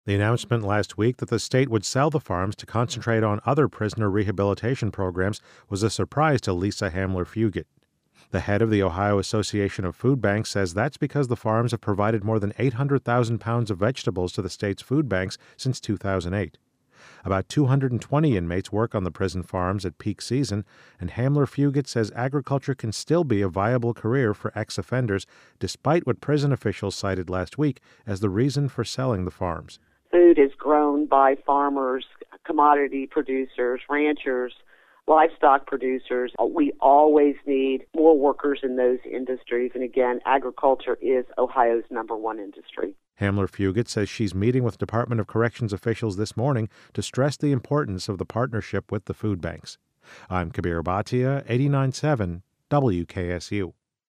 The announcement last week that the state would sell the farms to concentrate on other prisoner rehabilitation programs was a surprise to Lisa Hamler-Fugit. The head of the Ohio Association of Food Banks says that's because the farms have provided more than 800,000 pounds of vegetables to the state's food banks since 2008. About 220 inmates work on the prison farms at peak season, and Hamler-Fugit says agriculture can still be a viable career for ex-offenders, despite what prison officials cited last week as the reason for selling the farms. Food is grown by farmers, commodity producers, ranchers, livestock producers. We always need more workers in those industries. And again, agriculture is Ohio's #1 industry. Hamler-Fugit says she's meeting with Department of Corrections officials this morning to stress the importance of the partnership with the food banks. I'm Kabir Bhatia, 89.7 WKSU.